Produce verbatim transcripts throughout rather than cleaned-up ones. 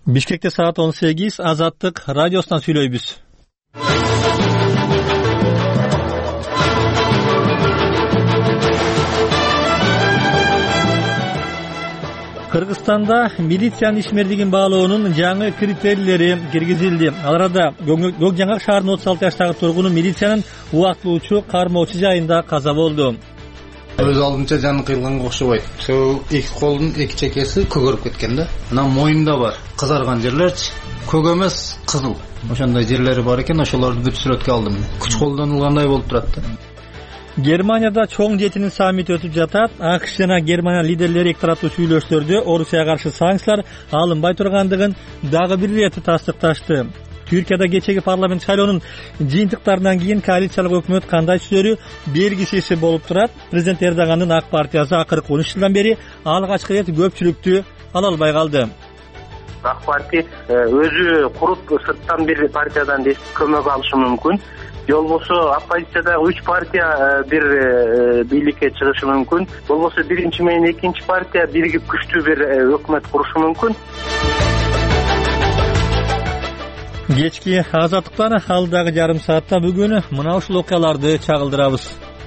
Бишкекте саат он сегиз, Азаттык радиосунан сүйлөйбүз. Кыргызстанда милициянын ишмердигин баалоонун жаңы критерийлери киргизилди. Ал арада Көк Жаңак шаарынын отуз алты жаштагы тургуну милициянын убактылуучу кармоочу жайында каза болду. Өз алдынча жаны кыйылганга окшобойт. Ошо эки колдун эки чекеси көгөрүп кеткен да. Мына моюнда бар кызарган жерлерчи, көк эмес, кызыл. Ошондой жерлери бар экен, ошолорду бүт сүрөткө алдым. Күч колдонулгандай болуп турат да. Германияда чоң жетинин саммити өтүп жатат. АКШ жана Германия лидерлери эки тараптуу сүйлөштөрдө Орусияга каршы санкциялар алынбай тургандыгын дагы бир ирет тастыкташты. Түркияда кечеги парламент шайлоонун жыйынтыктарынан кийин коалициялык өкмөт кандай түзөлүү белгисиз болуп турат. Президент Эрдогандын ак партиясы акыркы он үч жылдан бери алгачкы ирет көпчүлүктү ала албай калды. ак партия өзү куруп сырттан бир партиядан көмөк алышы мүмкүн. Болбосо оппозициядагы үч партия бир бийликке чыгышы мүмкүн. Болбосо биринчи менен экинчи партия биригип күчтүү бир өкмөт курушу мүмкүн. Кечки Азаттыктан алдагы жарым саатта бүгүн мына ушул окуяларды чагылдырабыз.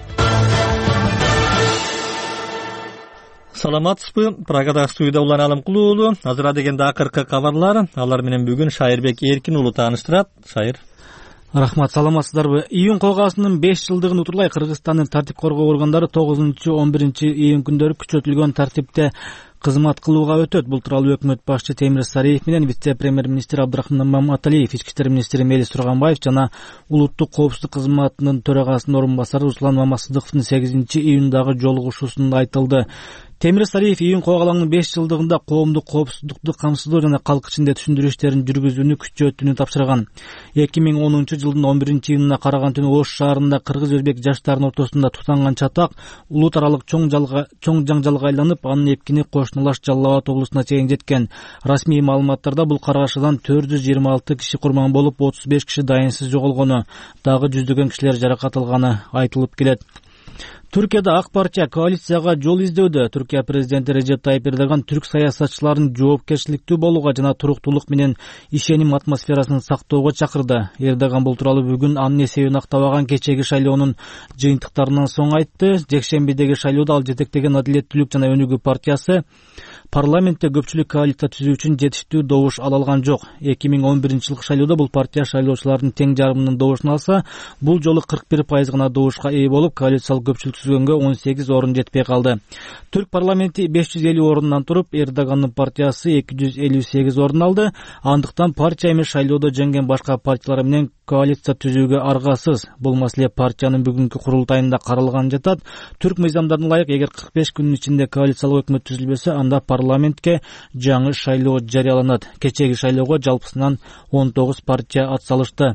Саламатсызбы? Прагада студияда Улан Алымкулуу уулу. Азыр дегенде акыркы кабарлар. Алар менен бүгүн Шайырбек Эркин уулу тааныштырат. Шайыр. Рахмат, саламатсыздарбы? Июнь колгасынын беш жылдыгын утурлай Кыргызстандын тартип коргоо органдары тогузунчу он биринчи июнь күндөрү күчөтүлгөн тартипте кызмат кылууга өтөт. Бул тууралуу өкмөт башчы Темир Сариев менен вице-премьер-министр Абдрахман Маматалиев, ички иштер министри Мелис Турганбаев жана улуттук коопсуздук кызматынын төрагасынын орун басары Руслан Мамасыздыковдун сегизинчи июндагы жолугушуусунда айтылды. Темир Сариев июнь коогалаңынын беш жылдыгында коомдук коопсуздукту камсыздоо жана калк ичинде түшүндүрүү иштерин жүргүзүүнү күчөтүүнү тапшырган. эки миң онунчу жылдын он биринчи июнуна караган түнү Ош шаарында кыргыз-өзбек жаштарынын ортосунда тутанган чатак улут аралык чоң жаңжалга айланып, анын эпкини кошуналаш Жалал Абад облусуна чейин жеткен. Расмий маалыматтарда бул каргашадан төрт жүз жыйырма алты киши курман болуп, отуз беш киши дайынсыз жоголгону, дагы жүздөгөн кишилер жаракат алганы айтылып келет. Түркияда ак партия коалицияга жол издөөдө. Түркия президенти Режеп Тайип Эрдоган түрк саясатчыларын жоопкерчиликтүү болууга жана туруктуулук менен ишеним атмосферасын сактоого чакырды. Эрдоган бул тууралуу бүгүн анын эсебин актабаган кечеги шайлоонун жыйынтыктарынан соң айтты. Жекшембидеги шайлоодо ал жетектеген Адилеттүүлүк жана Өнүгүү партиясы парламентте көпчүлүк коалиция түзүү үчүн жетиштүү добуш ала алган жок. эки миң он биринчи жылкы шайлоодо бул партия шайлоочулардын тең жарымынын добушун алса, бул жолу кырк бир пайыз гана добушка ээ болуп, коалициялык көпчүлүк түзгөнгө он сегиз орун жетпей калды. Түрк парламенти беш жүз элүү орундан туруп, Эрдогандын партиясы эки жүз элүү сегиз орун алды. Андыктан партия эмес шайлоодо жеңген башка партиялар менен коалиция түзүүгө аргасыз. Бул маселе партиянын бүгүнкү курултайында каралган жатат. Түрк мыйзамдарына ылайык, эгер кырк беш күнүн ичинде коалициялык өкмөт түзүлбөсө, анда парламентке жаңы шайлоо жарыяланат. Кечеги шайлоого жалпысынан он тогуз партия атсалышты.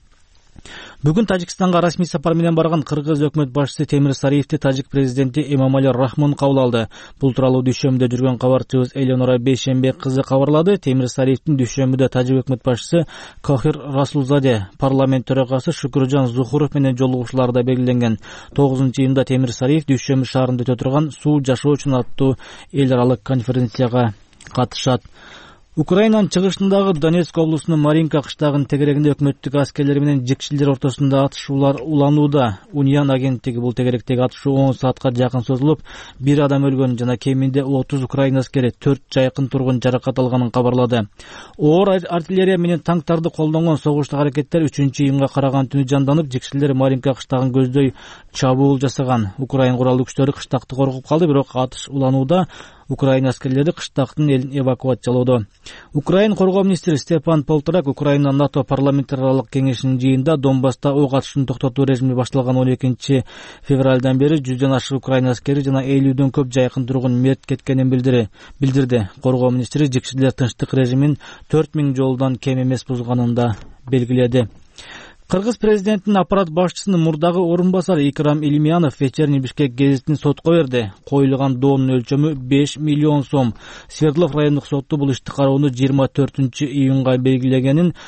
Бүгүн Тажикстанга расмий сапар менен барган кыргыз өкмөт башчысы Темир Сариевди тажик президенти Эмомали Рахмон кабыл алды. Бул тууралуу дүйшөмбүдө жүргөн кабарчыбыз Элеонора Бейшембек кызы кабарлады. Темир Сариевдин дүйшөмбүдө тажик өкмөт башчысы Кохир Расулзаде, парламент төрагасы Шүкүржан Зухуров менен жолугушуулары да белгиленген. тогузунчу июнда Темир Сариев Дүйшөмбү шаарында өтө турган Суу жашоо үчүн аттуу эл аралык конференцияга катышат. Украинанын чыгышындагы Донецк облусунун Маринка кыштагынын тегерегинде өкмөттүк аскерлер менен жикшилер ортосунда атышуулар уланууда. Униан агенттиги бул тегеректеги атышуу он саатка жакын созулуп, бир адам өлгөн жана кеминде отуз украин аскери, төрт жайкын тургун жаракат алганын кабарлады. Оор артиллерия менен танктарды колдонгон согуштук аракеттер үчүнчү июнга караган түнү жанданып, жикшилер Маринка кыштагын көздөй чабуул жасаган. Украин куралдуу күчтөрү кыштакты коргоп калды, бирок атыш уланууда. Украин аскерлери кыштактын элин эвакуациялоодо. Украин коргоо министри Степан Полторак Украина НАТО парламенттер аралык кеңешинин жыйынында Донбасста ок атышын токтотуу режими башталган он экинчи февралдан бери жүздөн ашык украин аскери жана элүүдөн көп жайкын тургун мерт кеткенин билдирди. Коргоо министри жикшилер тынчтык режимин төрт миң жолдон кем эмес бузганын да белгиледи. Кыргыз президентинин аппарат башчысынын мурдагы орун басары Икрам Илимянов Вечерний Бишкек гезитин сотко берди. Коюлган доонун өлчөмү беш миллион сом. Свердлов райондук соту бул ишти кароону жыйырма төртүнчү июнга белгилегенин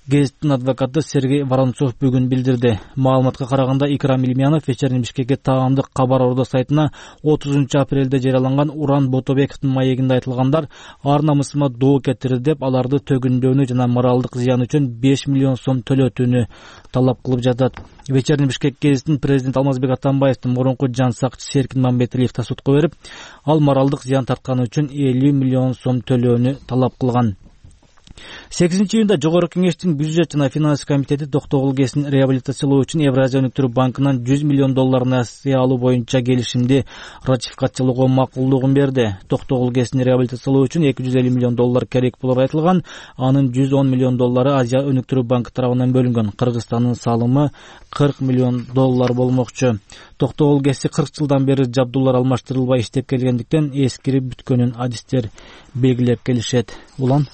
Гезиттин адвокаты Сергей Воронцов бүгүн билдирди. Маалыматка караганда Икрам Илмиянов Вечерний Бишкекке таандык кабар ордо сайтына отузунчу апрелде жарыяланган Уран Ботобековдун маегинде айтылгандар ар намысыма доо кетирди деп аларды төгүндөөнү жана моралдык зыян үчүн беш миллион сом төлөтүүнү талап кылып жатат. Вечерний Бишкек гезитин президент Алмазбек Атамбаевдин мурунку жан сакчысы Серкин Мамбеталиев да сотко берип, ал моралдык зыян тартканы үчүн элүү миллион сом төлөөнү талап кылган. сегизинчи июнда Жогорку Кеңештин бюджет жана финанс комитети Токтогул ГЭСин реабилитациялоо үчүн Евразия өнүктүрүү банкынан жүз миллион доллар насыя алуу боюнча келишимди ратификациялоого макулдугун берди. Токтогул ГЭСин реабилитациялоо үчүн эки жүз элүү миллион доллар керек болуп айтылган. Анын жүз он миллион доллары Азия өнүктүрүү банкы тарабынан бөлүнгөн. Кыргызстандын салымы кырк миллион доллар болмокчу. Токтогул ГЭСи кырк жылдан бери жабдуулар алмаштырылбай иштеп келгендиктен эскирип бүткөнүн адистер белгилеп келишет. Улан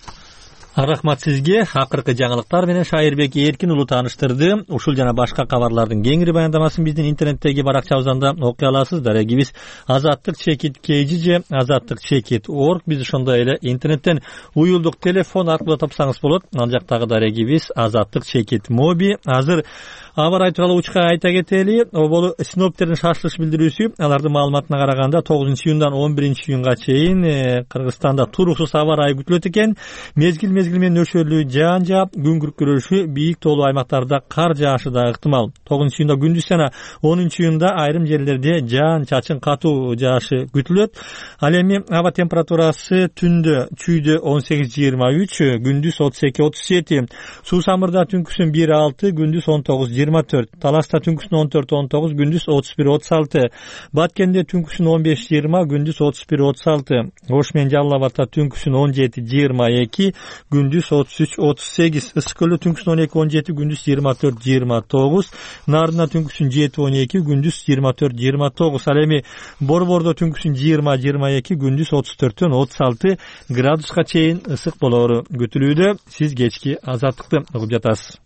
Рахмат сизге. Акыркы жаңылыктар менен Шайырбек Эркин уулу тааныштырды. Ушул жана башка кабарлардын кеңири баяндамасын биздин интернеттеги баракчабыздан да окуй аласыз. Дарегибиз азаттык чекит kg же азаттык чекит точка орг. Биз ошондой эле интернеттен уюлдук телефон аркылуу тапсаңыз болот. Ал жактагы дарегибиз азаттык чекит моби. Азыр аба ырай тууралуу учка айта кетели. Оболу синоптиктердин шашылыш билдирүүсү, алардын маалыматына караганда тогузунчу июндан он биринчи июнга чейин Кыргызстанда туруксуз аба ырайы күтүлөт экен. Мезгил мезгил менен нөшөрлүү жаан жаап, күн күркүрөшү, бийик тоолуу аймактарда кар жаашы да ыктымал. тогузунчу июнда күндүз жана онунчу июнда айрым жерлерде жаан чачын катуу жаашы күтүлөт. Ал эми аба температурасы түндө чүйдө он сегиз жыйырма үч, күндүз отуз эки отуз жети, Суу Самырда түнкүсүн бир алты, күндүз он тогуз жыйырма төрт, Таласта түнкүсүн он төрт он тогуз, күндүз отуз бир отуз алты, Баткенде түнкүсүн он беш жыйырма, күндүз отуз бир отуз алты, Ош менен Жалал Абадта түнкүсүн он жети жыйырма эки, күндүз отуз үч отуз сегиз, Ысык Көлдө түнкүсүн он эки он жети, күндүз жыйырма төрт жыйырма тогуз, Нардына түнкүсүн жети он эки, күндүз жыйырма төрт жыйырма тогуз. Ал эми Борбордо түнкүсүн жыйырма жыйырма эки, күндүз отуз төрттөн отуз алты градуска чейин ысык болоору күтүлүүдө. Сиз кечки азаттыкты угуп жатасыз.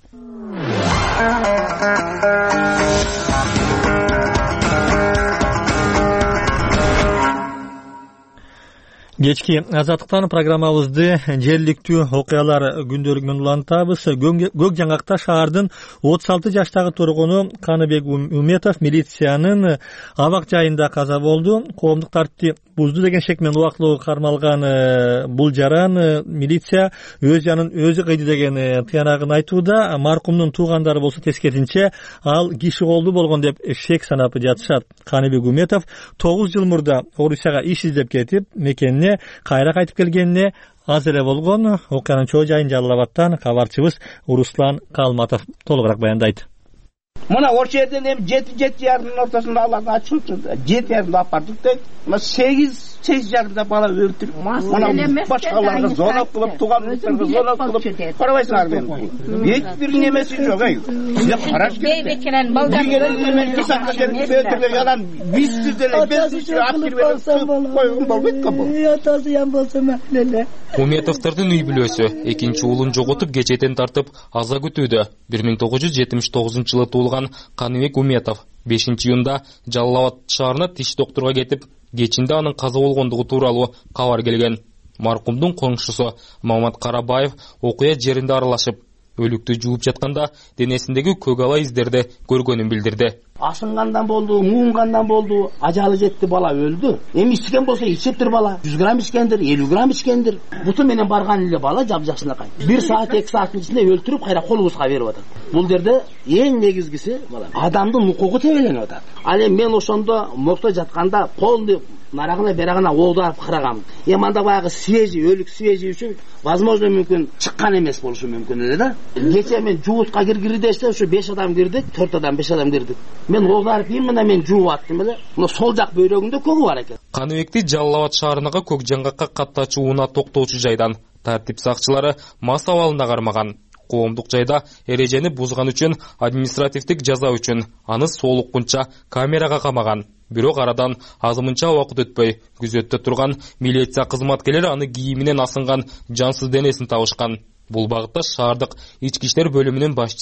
Кечки азаттыктан программабызды жергиликтүү окуялар күндөрү менен улантабыз. Көк Жаңгакта шаардын отуз алты жаштагы тургуну Каныбек Уметов милициянын абак жайында каза болду. Коомдук тартипти бузду деген шек менен убактылуу кармалган бул жаран милиция өз жанын өзү кыйды деген тыянагын айтууда. Маркумдун туугандары болсо тескерисинче ал киши колду болгон деп шек санап жатышат. Каныбек Уметов тогуз жыл мурда Орусияга иш издеп кетип, мекенине кайра кайтып келгенине аз эле болгон. Окуянын чоо жайын Жалал Абадтан кабарчыбыз Руслан Калматов толугураак баяндайт. Мына ошол жерден эми жети жети жарымдын ортосунда аларды ачып жети жарымда алып бардык дейт. Мына сегиз сегиз жарымда бала өлтүрүп, мына башкаларга зонок кылып, туугандыктарга зонок кылып, карабайсыңар мен. Эч бир немеси жок ай. Сиз караш керек. Бейбекенен балдар менен кисакка берип өлтүргөн адам биз деле бесинчи апрель койгон болбойт го бул. Атасы ям болсо мактеле. Уметовдордун үй бүлөсү экинчи уулун жоготуп кечеден тартып аза күтүүдө. бир миң тогуз жүз жетимиш тогузунчу жылы туулган Каныбек Уметов бешинчи июнда Жалал Абад шаарына тиш доктурга кетип, кечинде анын каза болгондугу тууралуу кабар келген. Маркумдун коңшусу Мамат Карабаев окуя жеринде аралашып, өлүктү жууп жатканда денесиндеги көк ала издерди көргөнүн билдирди. Ашынгандан болду, муунгандан болду, ажалы жетти, бала өлдү. Эми ичкен болсо ичептир бала. жүз грамм ичкендир, элүү грамм ичкендир. Буту менен барган эле бала жап-жакшынакай. бир саат эки сааттын ичинде өлтүрүп, кайра колубузга берип атат. Бул жерде эң негизгиси бала адамдын укугу тебеленип атат. Ал эми мен ошондо мокто жатканда полный нарагына берагына оодарып карагам. Эми анда баягы свежий, өлүк свежий үчүн возможно мүмкүн чыккан эмес болушу мүмкүн эле да. Кече мен жуутка киргири десе, ушу беш адам кирдик, төрт адам, беш адам кирдик. Мен оодарып ийин, мына мен жууп аттым эле. Мына сол жак бөйрөгүндө көгү бар экен. Каныбекти Жалал Абад шаарынагы Көк Жаңгакка каттачууна токтоочу жайдан тартип сакчылары мас абалында кармаган. Коомдук жайда эрежени бузган үчүн административдик жаза үчүн аны соолуккунча камерага камаган. Бирок арадан азымынча убакыт өтпөй күзөттө турган милиция кызматкерлери аны кийиминен асынган жансыз денесин табышкан. Бул багытта шаардык ички иштер бөлүмүнүн башчысы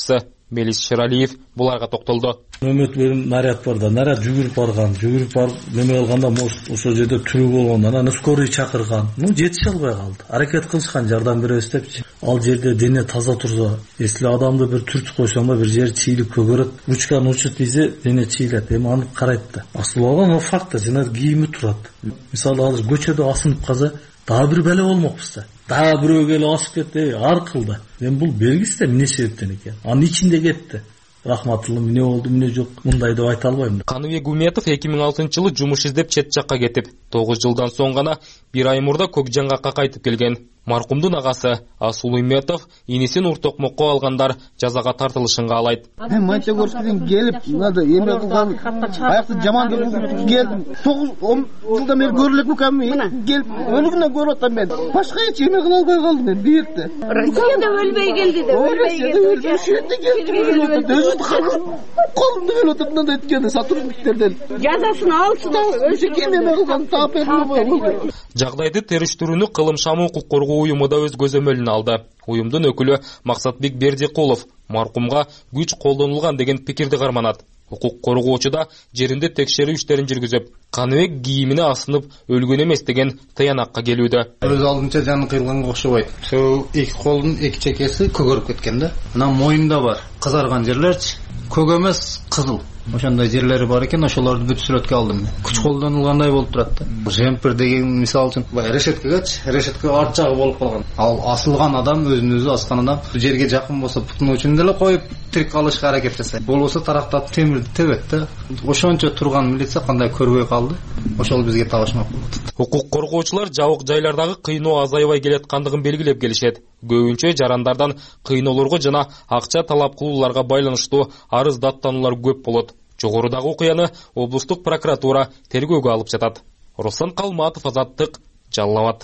Мелис Шералиев буларга токтолду. Мөмөт берим наряд бар да, наряд жүгүрүп барган, жүгүрүп барып неме алганда ошол жерде түрү болгон, анан скорый чакырган. Ну жетише албай калды. Аракет кылышкан жардам беребиз депчи. Ал жерде дене таза турса, если адамды бир түртүп койсоң да бир жери чийилип көгөрөт, ручканы учут тийсе дене чийилет. Эми аны карайт да. Асыл болгон факт да, жана кийими турат. Мисалы азыр көчөдө асынып калса, дагы бир беле болмокпуз да. Дагы бирөө келип асып кетти, аркылда. Эми бул белгиси да эмне себептен экен. Анын ичинде кетти. Рахматулла эмне болду, эмне жок, мындай деп айта албайм. Каныбек Уметов эки миң алтынчы жылы жумуш издеп чет жакка кетип, тогуз жылдан соң гана бир ай мурда Көкжаңгакка кайтып келген. Маркумдун агасы Асул Уметов инисин уртокмокко алгандар жазага тартылышын каалайт. Мен Мончегорскиден келип, мындай эме кылган, аякты жаман келип келдим. тогуз он жылдан бери көрүлөк экенмин. Келип өлүгүнөн көрүп атам мен. Башка эч эме кыла албай калдым мен бирде. Россияда өлбөй келди деп, өлбөй келди. Ошентип келди. Өзү колумду келип атып мындай эткенде сотрудниктерден. Жазасын алсын, өзү ким эме кылган таапет болбой. Жагдайды териштирүүнү Кылым Шамы укук коргоо уюму да өз көзөмөлүнө алды. Уюмдун өкүлү Максатбек Бердикулов маркумга күч колдонулган деген пикирди карманат. Укук коргоочу да жеринде текшерүү иштерин жүргүзүп, Каныбек кийимине асынып өлгөн эмес деген тыянакка келүүдө. Өз алдынча жаны кыйылганга окшобойт. Ошо эки колдун эки чекеси көгөрүп кеткен да. Анан моюнда бар кызарган жерлерчи, көк эмес, кызыл. Ошондой жерлери бар экен, ошолорду бүт сүрөткө алдым. Күч колдонулгандай болуп турат да. Жемпер деген мисал үчүн бай решеткегечи, решетке арт жагы болуп калган. Ал асылган адам өзүн өзү аскан адам жерге жакын болсо путунун үчүн деле коюп тирик калышка аракет жасайт. Болбосо тарактап темирди тебет да. Ошончо турган милиция кандай көрбөй калды. Ошол бизге табышмак болот. Укук коргоочулар жабык жайлардагы кыйноо азайбай келаткандыгын белгилеп келишет. Көбүнчө жарандардан кыйноолорго жана акча талап кылууларга байланыштуу арыз даттануулар көп болот. Жогорудагы окуяны облустук прокуратура тергөөгө алып жатат. Руслан Калматов, Азаттык, Жалал Абад.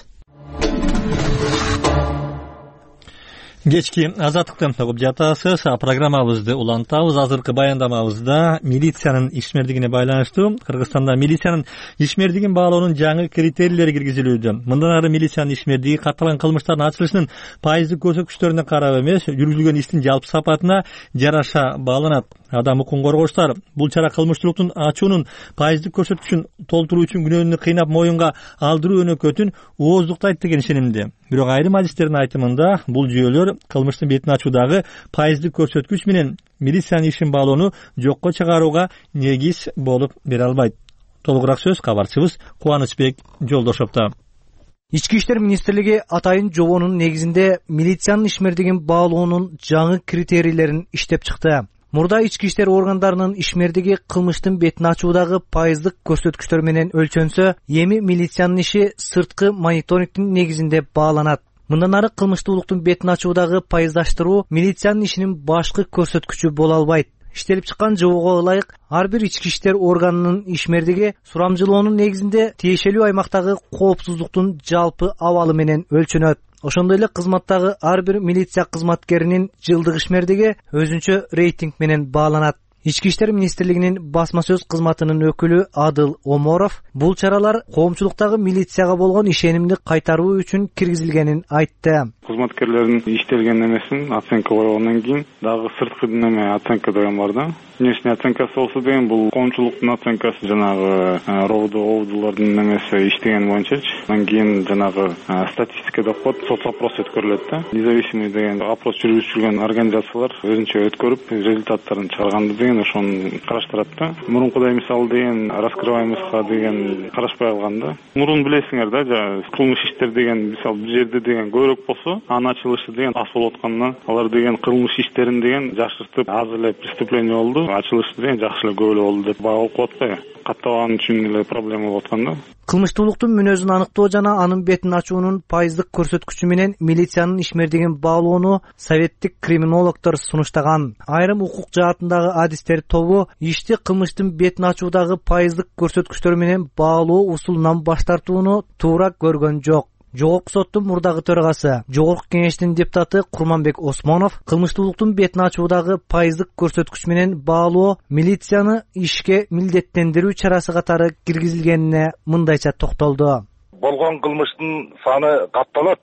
Кечки Азаттыктан угуп жатасыз. Программабызды улантабыз. Азыркы баяндамабызда милициянын ишмердигине байланыштуу Кыргызстанда милициянын ишмердигин баалоонун жаңы критерийлери киргизилүүдө. Мындан ары милициянын ишмердиги катталган кылмыштардын ачылышынын пайыздык көрсөткүчтөрүнө карап эмес, жүргүзүлгөн иштин жалпы сапатына жараша бааланат. Адам укугун коргоочулар бул чара кылмыштуулуктун ачуунун пайыздык көрсөткүчүн толтуруу үчүн күнөөнү кыйнап моюнга алдыруу өнөкөтүн ооздуктайт деген ишенимде. Бирок айрым адистердин айтымында бул жүйөлөр кылмыштын бетин ачуудагы пайыздык көрсөткүч менен милициянын ишин баалоону жокко чыгарууга негиз болуп бере албайт. Толугураак сөз кабарчыбыз Кубанычбек Жолдошовдо. Ички иштер министрлиги атайын жобонун негизинде милициянын ишмердигин баалоонун жаңы критерийлерин иштеп чыкты. Мурда ички иштер органдарынын ишмердиги кылмыштын бетин ачуудагы пайыздык көрсөткүчтөр менен өлчөнсө, эми милициянын иши сырткы мониторингдин негизинде бааланат. Мындан ары кылмыштуулуктун бетин ачуудагы пайыздаштыруу милициянын ишинин башкы көрсөткүчү боло албайт. Иштелип чыккан жобого ылайык ар бир ички иштер органынын ишмердиги сурамжылоонун негизинде тиешелүү аймактагы коопсуздуктун жалпы абалы менен өлчөнөт. Ошондой эле кызматтагы ар бир милиция кызматкеринин жылдык ишмердиги өзүнчө рейтинг менен бааланат. Ички иштер министрлигинин басма сөз кызматынын өкүлү Адыл Оморов бул чаралар коомчулуктагы милицияга болгон ишенимди кайтаруу үчүн киргизилгенин айтты. Кызматкерлердин иштелген эмесин оценка койгондон кийин дагы сырткы неме оценка деген бар да. Внешний оценкасы болсо деген бул коомчулуктун оценкасы жанагы роодо оодулардын немеси иштеген боюнчачы. Андан кийин жанагы статистика деп коет, соцопрос өткөрүлөт да. Независимый деген опрос жүргүзүлгөн организациялар өзүнчө өткөрүп результаттарын чыгарганды деген ошону караштырат да. Мурункудай мисалы деген раскрываемостька деген карашпай калганда. Мурун билесиңер да, кылмыш иштер деген мисалы бир жерде деген көбүрөөк болсо, анын ачылышы деген аз болуп аткандан алар деген кылмыш иштерин деген жакшыртып, аз эле преступление болду, ачылышы деген жакшы эле көп эле болду деп баа окуп атпайбы? Каттаган үчүн эле проблема болуп аткан да. Кылмыштуулуктун мүнөзүн аныктоо жана анын бетин ачуунун пайыздык көрсөткүчү менен милициянын ишмердигин баалоону советтик криминологдор сунуштаган. Айрым укук жаатындагы адистер тобу ишти кылмыштын бетин ачуудагы пайыздык көрсөткүчтөр менен баалоо усулунан баш тартууну туура көргөн жок. Жогорку соттун мурдагы төрагасы, Жогорку кеңештин депутаты Курманбек Осмонов кылмыштуулуктун бетин ачуудагы пайыздык көрсөткүч менен баалоо милицияны ишке милдеттендирүү чарасы катары киргизилгенине мындайча токтолду. Болгон кылмыштын саны катталат да,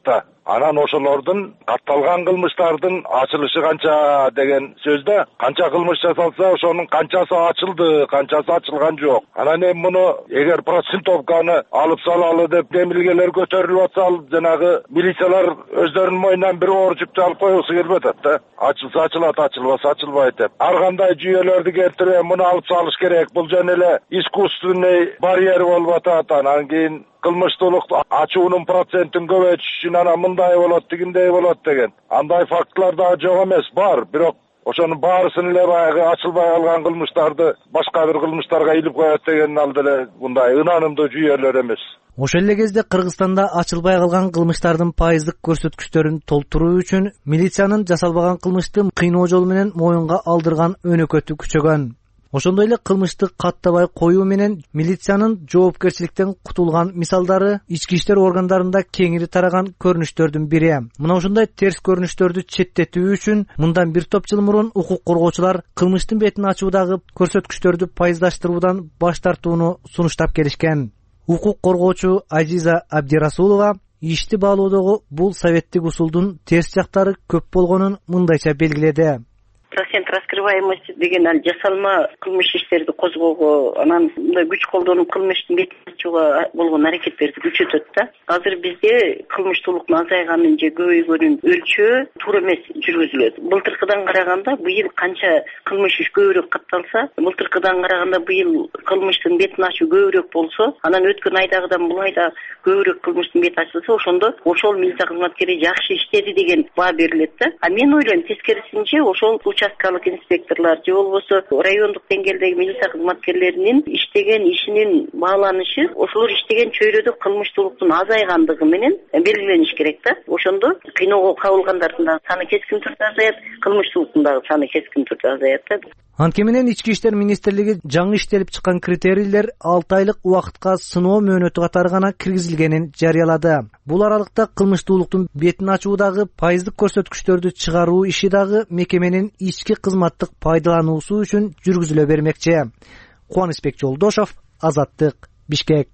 Анан ошолордун катталган кылмыштардын ачылышы канча деген сөздө канча кылмыш жасалса ошонун канчасы ачылды, канчасы ачылган жок. Анан эми муну эгер процентовканы алып салалы деп демилгелер көтөрүлүп атса, жанагы милициялар өздөрүнүн мойнунан бир оор жүктү алып койгусу келип атат да. Ачылса ачылат, ачылбаса ачылбайт деп. Ар кандай жүйөлөрдү келтирип муну алып салыш керек. Бул жөн эле искусственный барьер болуп атат. Анан кийин кылмыштуулук ачуунун процентин көбөйтүш анан мындай болот, тигиндей болот деген. Андай фактылар да жок эмес, бар. Бирок ошонун баарысын эле баягы ачылбай калган кылмыштарды башка бир кылмыштарга илип коет деген ал деле мындай ынанымдуу жүйөлөр эмес. Ошол эле кезде Кыргызстанда ачылбай калган кылмыштардын пайыздык көрсөткүчтөрүн толтуруу үчүн милициянын жасалбаган кылмышты кыйноо жол менен моюнга алдырган өнөкөтү күчөгөн. Ошондой эле кылмышты каттабай коюу менен милициянын жоопкерчиликтен кутулган мисалдары ички иштер органдарында кеңири тараган көрүнүштөрдүн бири. Мына ошондой терс көрүнүштөрдү четтетүү үчүн мындан бир топ жыл мурун укук коргоочулар кылмыштын бетин ачуудагы көрсөткүчтөрдү пайыздаштыруудан баш тартууну сунуштап келишкен. Укук коргоочу Азиза Абдирасулова ишти баалоодогу бул советтик усулдун терс жактары көп болгонун мындайча белгиледи. Процент раскрываемости деген ал жасалма кылмыш иштерди козгоого, анан мындай күч колдонуп кылмыштын бетин ачууга болгон аракеттерди күчөтөт да. Азыр бизде кылмыштуулуктун азайганын же көбөйгөнүн өлчөө туура эмес жүргүзүлөт. Былтыркыдан караганда быйыл канча кылмыш иш көбүрөөк катталса, былтыркыдан караганда быйыл кылмыштын бетин ачуу көбүрөөк болсо, анан өткөн айдагыдан бул айда көбүрөөк кылмыштын бети ачылса, ошондо ошол милиция кызматкери жакшы иштеди деген баа берилет да. А мен ойлойм тескерисинче ошол участкалык инспекторлор же болбосо райондук деңгээлдеги милиция кызматкерлеринин иштеген ишинин бааланышы ошолор иштеген чөйрөдө кылмыштуулуктун азайгандыгы менен белгилениш керек да. Ошондо кыйноого кабылгандардын дагы саны кескин түрдө азаят, кылмыштуулуктун дагы саны кескин түрдө азаят да. Анткени менен ички иштер министрлиги жаңы иштелип чыккан критерийлер алты айлык убакытка сыноо мөөнөтү катары гана киргизилгенин жарыялады. Бул аралыкта кылмыштуулуктун бетин ачуудагы пайыздык көрсөткүчтөрдү чыгаруу иши дагы мекеменин ички кызматтык пайдалануусу үчүн жүргүзүлө бермекчи. Кубанычбек Жолдошов, Азаттык, Бишкек.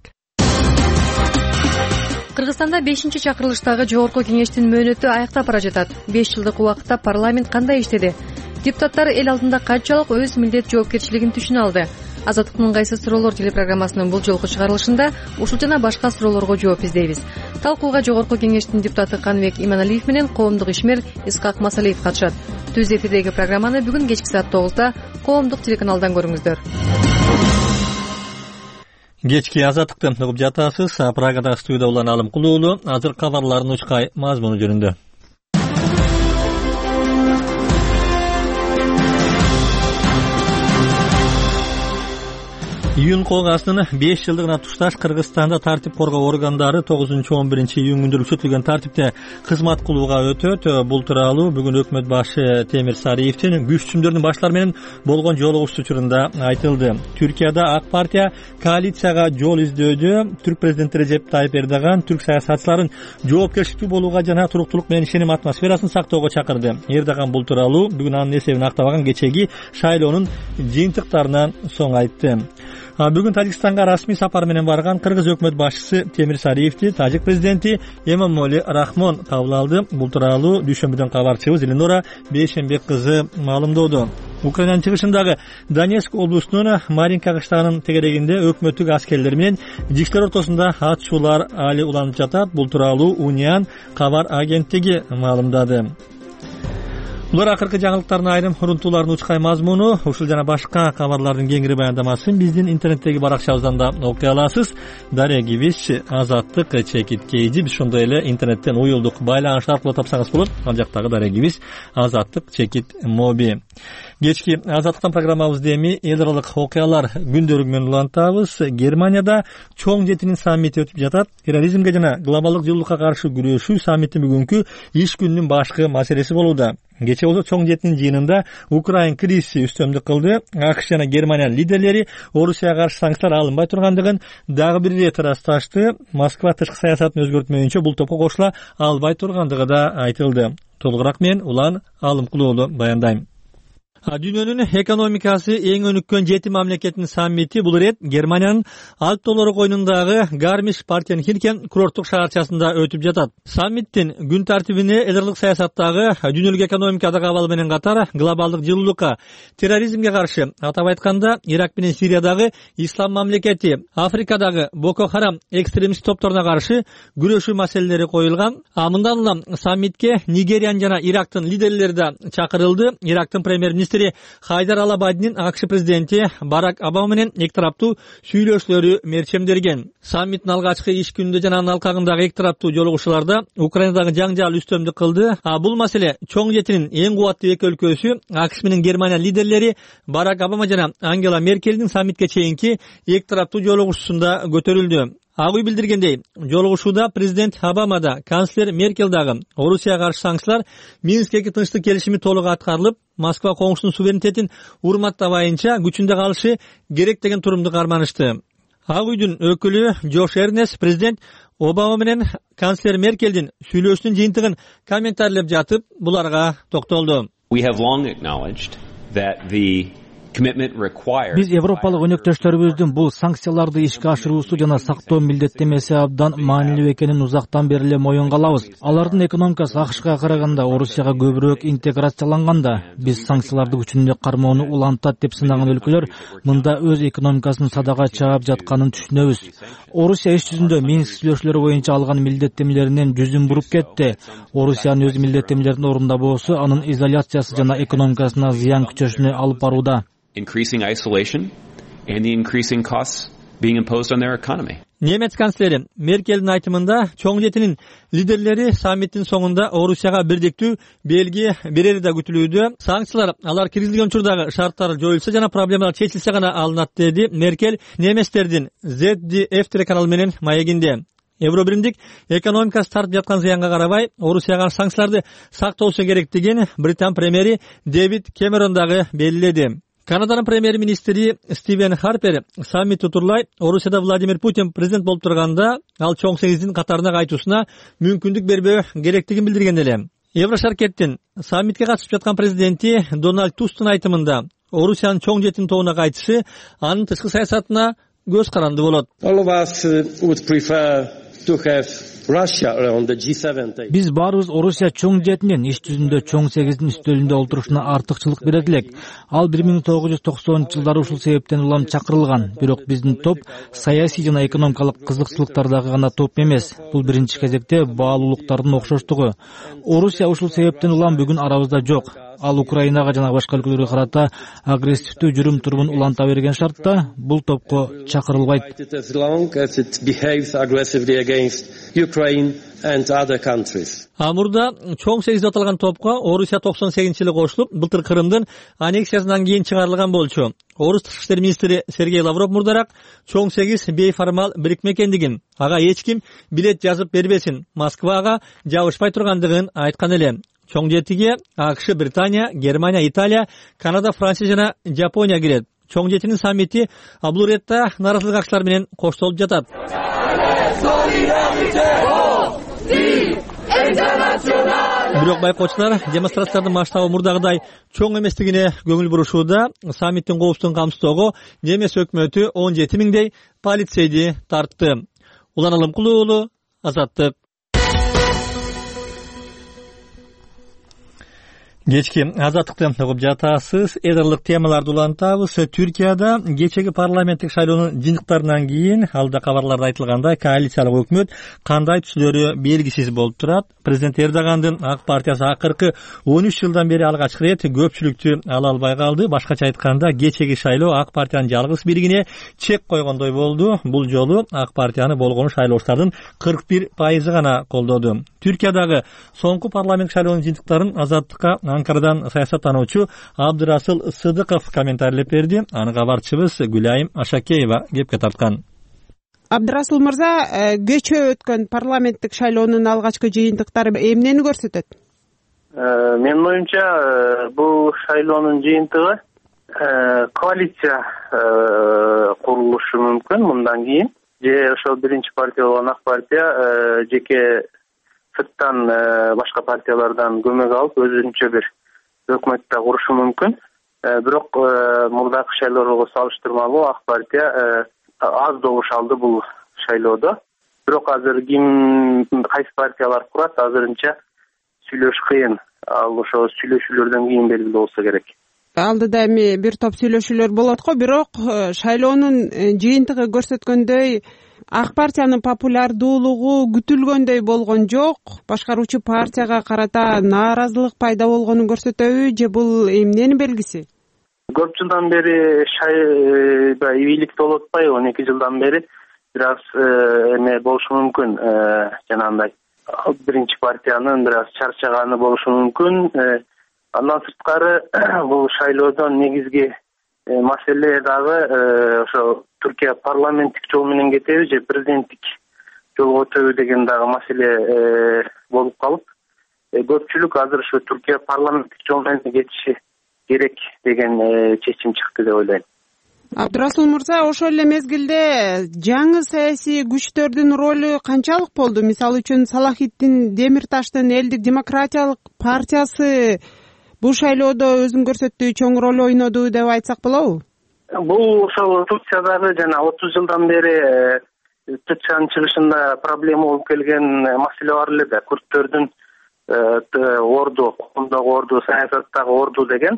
Кыргызстанда бешинчи чакырылыштагы жогорку кеңештин мөөнөтү аяктап бара жатат. беш жылдык убакытта парламент кандай иштеди? Депутаттар эл алдында канчалык өз милдет жоопкерчилигин түшүнө алды? Азаттыктын ыңгайсыз суроолор телепрограммасынын бул жолку чыгарылышында ушул жана башка суроолорго жооп издейбиз. Талкууга жогорку кеңештин депутаты Каныбек Иманалиев менен коомдук ишмер Исхак Масалиев катышат. Түз эфирдеги программаны бүгүн кечки саат тогузда коомдук телеканалдан көрүңүздөр. Кечки Азаттыкты угуп жатасыз. Прагада студияда улан Алым Кулуулу. Азыр кабарлардын учкай мазмуну жөнүндө. Июнь кылгасынын беш жылдыгына тушташ Кыргызстанда тартип коргоо органдары тогузунчу он биринчи июнь күндөрү күчөтүлгөн тартипте кызмат кылууга өтөт. Бул тууралуу бүгүн өкмөт башы Темир Сариевдин күч түзүмдөрдүн баштары менен болгон жолугушуу учурунда айтылды. Түркияда ак партия коалицияга жол издөөдө түрк президенти Режеп Тайып Эрдоган түрк саясатчыларын жоопкерчиликтүү болууга жана туруктуулук менен ишеним атмосферасын сактоого чакырды. Эрдоган бул тууралуу бүгүн анын эсебин актабаган кечеги шайлоонун жыйынтыктарынан соң айтты. Бүгүн Тажикстанга расмий сапар менен барган кыргыз өкмөт башчысы Темир Сариевди тажик президенти Эмомали Рахмон кабыл алды. Бул тууралуу дүйшөмбүдөн кабарчыбыз Эленора Бейшембек кызы маалымдоодо. Украинанын чыгышындагы Донецк облусунун Маринка кыштагынын тегерегинде өкмөттүк аскерлер менен жигиттер ортосунда атышуулар али уланып жатат. Бул тууралуу Униан кабар агенттиги маалымдады. Булар акыркы жаңылыктардын айрым урунтууларынын учкай мазмуну. Ушул жана башка кабарлардын кеңири баяндамасын биздин интернеттеги баракчабыздан да окуй аласыз. Дарегибиз Азаттык чекит кейжи. Биз ошондой эле интернеттен уюлдук байланыш аркылуу тапсаңыз болот. Ал жактагы дарегибиз Азаттык чекит моби. Кечки Азаттыктан программабызды эми эл аралык окуялар күндөрү менен улантабыз. Германияда чоң жетинин саммити өтүп жатат. Терроризмге жана глобалдык жылуулукка каршы күрөшүү саммитин бүгүнкү иш күнүнүн башкы маселеси болууда. Кече болсо чоң жетинин жыйынында Украин кризиси үстөмдүк кылды. АКШ жана Германия лидерлери Орусияга каршы санкциялар алынбай тургандыгын дагы бир ирет ырасташты. Москва тышкы саясатын өзгөртмөйүнчө бул топко кошула албай тургандыгы да айтылды. Толугураак мен Улан Алымкулуулу баяндайм. Дүйнөнүн экономикасы эң өнүккөн жети мамлекеттин саммити бул ирет Германиянын Алп тоолору коюнундагы Гармиш-Партенхирхен курорттук шаарчасында өтүп жатат. Саммиттин күн тартибине эдерлик саясаттагы дүйнөлүк экономикадагы абал менен катар глобалдык жылуулукка, терроризмге каршы, атап айтканда Ирак менен Сириядагы ислам мамлекети, Африкадагы Боко Харам экстремист топторуна каршы күрөшүү маселелери коюлган. Мындан улам саммитке Нигериянын жана Ирактын лидерлери да чакырылды. Ирактын премьер-министри Хайдар Ал-Абадинин АКШ президенти Барак Обама менен эки тараптуу сүйлөшүүлөрү мерчемдерген. Саммиттин алгачкы иш күнүндө жана анын алкагындагы эки тараптуу жолугушууларда Украинадагы жаңжал үстөмдүк кылды. А бул маселе чоң жетинин эң кубаттуу эки өлкөсү АКШ менен Германия лидерлери Барак Обама жана Ангела Меркелдин саммитке чейинки эки тараптуу жолугушуусунда көтөрүлдү. Ак үй билдиргендей, жолугушууда президент Обама да, канцлер Меркель дагы Орусияга каршы санкциялар Минсктеги тынчтык келишими толук аткарылып, Москва коңшунун суверенитетин урматтабайынча күчүндө калышы керек деген турумду карманышты. Ак үйдүн өкүлү Джош Эрнес президент Обама менен канцлер Меркелдин сүйлөшүүнүн жыйынтыгын комментарийлеп жатып, буларга токтолду. Биз европалык өнөктөштөрүбүздүн бул санкцияларды ишке ашыруусу жана сактоо милдеттемеси абдан маанилүү экенин узактан бери эле моюнга алабыз. Алардын экономикасы АКШга караганда Орусияга көбүрөөк интеграцияланганда, биз санкцияларды күчүндө кармоону улантат деп сынаган өлкөлөр мында өз экономикасын садага чаап жатканын түшүнөбүз. Орусия иш жүзүндө Минск сүйлөшүүлөрү боюнча алган милдеттемелеринен жүзүн буруп кетти. Орусиянын өз милдеттемелерин орундабоосу анын изоляциясы жана экономикасына зыян күчөшүнө алып барууда. Increasing isolation and the increasing costs being imposed on their economy. Немец канцлери Меркелдин айтымында чоң жетинин лидерлери саммиттин соңунда Орусияга бирдиктүү белги берери да күтүлүүдө. Санкциялар алар киргизилген учурдагы шарттар жоюлса жана проблемалар чечилсе гана алынат, деди Меркель немецтердин зет ди эф телеканалы менен маегинде. Евробиримдик экономикасы тартып жаткан зыянга карабай, Орусияга санкцияларды сактоосу керектигин Британ премьери Дэвид Кэмерон дагы белгиледи. Канаданын премьер-министри Стивен Харпер саммит утурлай Орусияда Владимир Путин президент болуп турганда ал чоң сегиздин катарына кайтуусуна мүмкүндүк бербөө керектигин билдирген эле. Еврошаркеттин саммитке катышып жаткан президенти Дональд Тусктун айтымында Орусиянын чоң жетин тобуна кайтышы анын тышкы саясатына көз каранды болот. Биз баарыбыз Орусия чоң жетинин иш жүзүндө чоң сегиздин үстөлүндө олтурушуна артыкчылык берет элек. Ал бир миң тогуз жүз токсонунчу жылдары ушул себептен улам чакырылган. Бирок биздин топ саясий жана экономикалык кызыкчылыктардагы гана топ эмес. Бул биринчи кезекте баалуулуктардын окшоштугу. Орусия ушул себептен улам бүгүн арабызда жок. Ал Украинага жана башка өлкөлөргө карата агрессивдүү жүрүм турумун уланта берген шартта бул топко чакырылбайт. Амурда чоң сегиз аталган топко Орусия токсон сегизинчи жылы кошулуп, былтыр Крымдын аннексиясынан кийин чыгарылган болчу. Орус тышкы иштер министри Сергей Лавров мурдараак чоң сегиз бейформал бирикме экендигин, ага эч ким билет жазып бербесин, Москва ага жабышпай тургандыгын айткан эле. Чоң жетиге АКШ, Британия, Германия, Италия, Канада, Франция жана Жапония кирет. Чоң жетинин саммити бул иретте нааразылык акчылар менен коштолуп жатат. Бирок байкоочулар демонстрациялардын масштабы мурдагыдай чоң эместигине көңүл бурушууда. Саммиттин коопсуздугун камсыздоого немес өкмөтү он жети миңдей полицейди тартты. Улан Алымкулуу уулу, Азаттык. Кечки Азаттыкты угуп жатасыз. Эдерлик темаларды улантабыз. Түркияда кечеги парламенттик шайлоонун жыйынтыктарынан кийин алда кабарларда айтылгандай коалициялык өкмөт кандай түзүлөрү белгисиз болуп турат. Президент Эрдогандын ак партиясы акыркы он үч жылдан бери алгачкы ирет көпчүлүктү ала албай калды. Башкача айтканда кечеги шайлоо ак партиянын жалгыз бийлигине чек койгондой болду. Бул жолу ак партияны болгону шайлоочулардын кырк бир пайызы гана колдоду. Түркиядагы соңку парламент шайлоонун жыйынтыктарын Азаттыкка Анкарадан саясаттануучу Абдырасыл Сыдыков комментарийлеп берди. Аны кабарчыбыз Гүлайым Ашакеева кепке тарткан. Абдырасыл мырза, кечээ өткөн парламенттик шайлоонун алгачкы жыйынтыктары эмнени көрсөтөт? Менин оюмча, бул шайлоонун жыйынтыгы коалиция курулушу мүмкүн мындан кийин. Же ошол биринчи партия болгон ак партия жеке сырттан башка партиялардан көмөк алып өзүнчө бир өкмөттө курушу мүмкүн. бирок мурдакы шайлоого салыштырмалуу ак партия аз добуш алды бул шайлоодо. Бирок азыр ким кайсы партиялар курат азырынча сүйлөшүш кыйын. Ал ошо сүйлөшүүлөрдөн кийин белгилүү болсо керек. Алдыда эми бир топ сүйлөшүүлөр болот го, бирок шайлоонун жыйынтыгы көрсөткөндөй ак партиянын популярдуулугу күтүлгөндөй болгон жок. Башкаруучу партияга карата нааразылык пайда болгонун көрсөтөбү же бул эмненин белгиси? Көп жылдан бери бийликте болуп атпайбы, он эки жылдан бери бир аз эме болушу мүмкүн, жанагындай биринчи партиянын бир аз чарчаганы болушу мүмкүн. Андан сырткары бул шайлоодон негизги маселе дагы ошо Түркия парламенттик жол менен кетеби же президенттик жолго өтөбү деген дагы маселе болуп калып, көпчүлүк азыр ошо Түркия парламенттик жол менен кетиши керек деген чечим чыкты деп ойлойм. Абдырасул мырза, ошол эле мезгилде жаңы саясий күчтөрдүн ролу канчалык болду? Мисалы үчүн Салахитдин Демирташтын Элдик демократиялык партиясы бул шайлоодо өзүн көрсөттү, чоң роль ойноду деп айтсак болобу? Бул ошол Турциядагы жана отуз жылдан бери Турциянын чыгышында проблема болуп келген маселе бар эле да. Күрттөрдүн орду, коомдогу орду, саясаттагы орду деген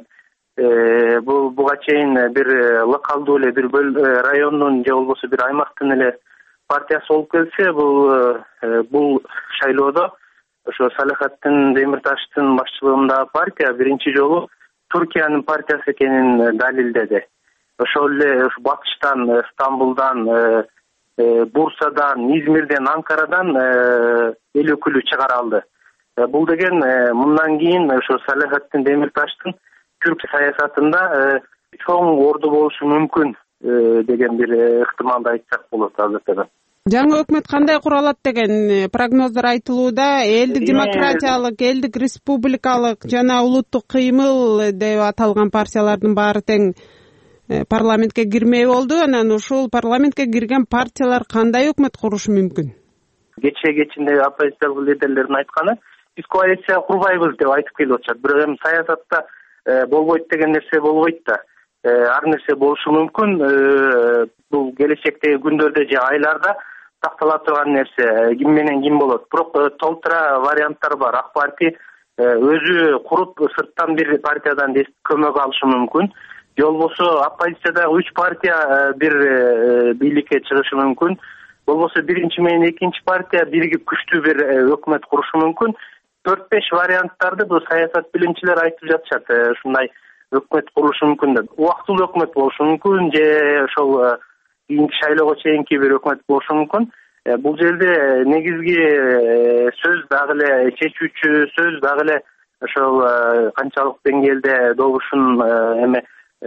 бул буга чейин бир локалдуу эле бир райондун же болбосо бир аймактын эле партиясы болуп келсе, бул бул шайлоодо ошо Салахитдин Демирташтын башчылыгындагы партия биринчи жолу Туркиянын партиясы экенин далилдеди. Ошол эле батыштан, Стамбулдан, Бурсадан, Измирден, Анкарадан эл өкүлү чыгара алды. Бул деген мындан кийин ошо Салахитдин Демирташтын түрк саясатында чоң орду болушу мүмкүн деген бир ыктымалды айтсак болот азыркыда. Жаңы өкмөт кандай куралат деген прогноздор айтылууда. Элдик демократиялык, элдик республикалык жана улуттук кыймыл деп аталган партиялардын баары тең парламентке кирмей болду. Анан ушул парламентке кирген партиялар кандай өкмөт курушу мүмкүн? Кечээ кечинде оппозициялык лидерлердин айтканы, биз коалиция курбайбыз деп айтып келип атышат. Бирок эми саясатта болбойт деген нерсе болбойт да. Ар нерсе болушу мүмкүн. Бул келечектеги күндөрдө же айларда тактала турган нерсе, ким менен ким болот. Бирок толтура варианттар бар. Ак партия өзү куруп сырттан бир партиядан көмөк алышы мүмкүн. Же болбосо оппозициядагы үч партия бир бийликке чыгышы мүмкүн. Болбосо биринчи менен экинчи партия биригип күчтүү бир өкмөт курушу мүмкүн. төрт беш варианттарды бул саясат билимчилер айтып жатышат. Ушундай өкмөт курулушу мүмкүн деп. Убактылуу өкмөт болушу мүмкүн же ошол кийинки шайлоого чейинки бир өкмөт болушу мүмкүн. Бул жерде негизги сөз дагы эле чечүүчү сөз дагы эле ошол канчалык деңгээлде добушун эме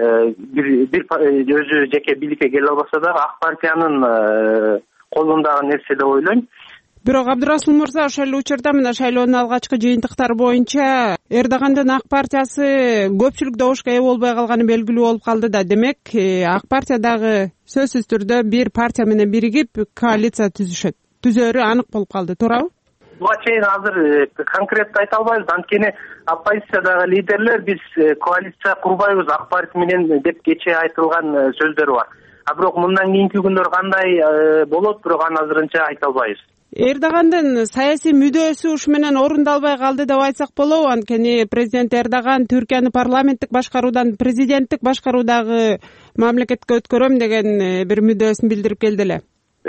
бир бир өзү жеке бийликке келе албаса дагы ак партиянын колундагы нерсе деп ойлойм. Бирок Абдырасул мырза, ошол эле учурда мына шайлоонун алгачкы жыйынтыктары боюнча Эрдогандын ак партиясы көпчүлүк добушка ээ болбой калганы белгилүү болуп калды да. Демек, ак партия дагы сөзсүз түрдө бир партия менен биригип коалиция түзүшөт. Түзөрү анык болуп калды, туурабы? Буга чейин азыр конкреттүү айта албайбыз. Анткени оппозициядагы лидерлер биз коалиция курбайбыз ак партия менен деп кечээ айтылган сөздөр бар. А бирок мындан кийинки күндөр кандай болот, бирок аны азырынча айта албайбыз. Эрдогандын саясий мүдөөсү ушу менен орундалбай калды деп айтсак болобу? Анткени президент Эрдоган Түркияны парламенттик башкаруудан президенттик башкаруудагы мамлекетке өткөрөм деген бир мүдөөсүн билдирип келди эле.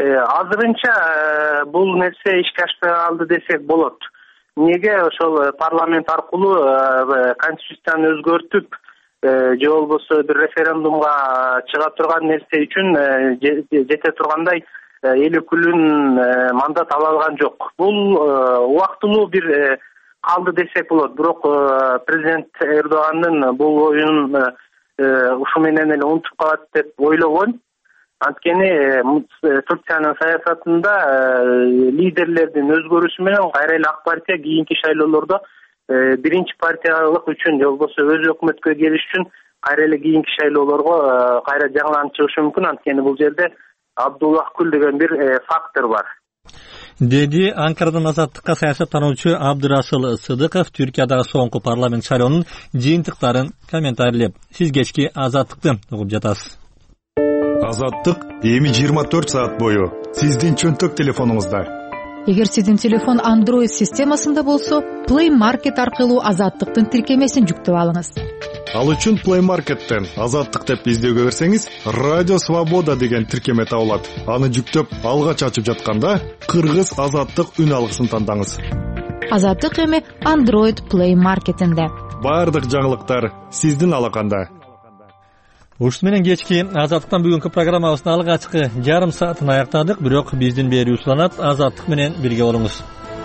Азырынча бул нерсе ишке ашпай калды десек болот. Эмнеге? Ошол парламент аркылуу конституцияны өзгөртүп же болбосо бир референдумга чыга турган нерсе үчүн жете тургандай эл өкүлүн мандат ала алган жок. Бул убактылуу бир калды десек болот. Бирок президент Эрдогандын бул оюнун ушу менен эле унутуп калат деп ойлогон. Анткени Турциянын саясатында лидерлердин өзгөрүшү менен кайра эле ак партия кийинки шайлоолордо биринчи партиялык үчүн же болбосо өз өкмөткө келиш үчүн кайра эле кийинки шайлоолорго кайра жаңыланып чыгышы мүмкүн. Анткени бул жерде Абдуллах Гүл деген бир фактор бар. деди Анкарадан Азаттыкка саясаттануучу Абдырасыл Сыдыков Түркиядагы соңку парламент шайлоонун жыйынтыктарын комментарийлеп. Сиз кечки Азаттыкты угуп жатасыз. Азаттык эми жыйырма төрт саат бою сиздин чөнтөк телефонуңузда. Эгер сиздин телефон Android системасында болсо, Play Market аркылуу Азаттыктын тиркемесин жүктөп алыңыз. Ал үчүн Play Market'тен Азаттык деп издөөгө берсеңиз, Радио Свобода деген тиркеме табылат. Аны жүктөп алгач ачып жатканда Кыргыз Азаттык үн алгысын тандаңыз. Азаттык эми Android Play Market'инде. Бардык жаңылыктар сиздин алаканда. Ушуну менен кечки Азаттыктан бүгүнкү программабыздын алгачкы жарым саатын аяктадык, бирок биздин берүү уланат. Азаттык менен бирге болуңуз.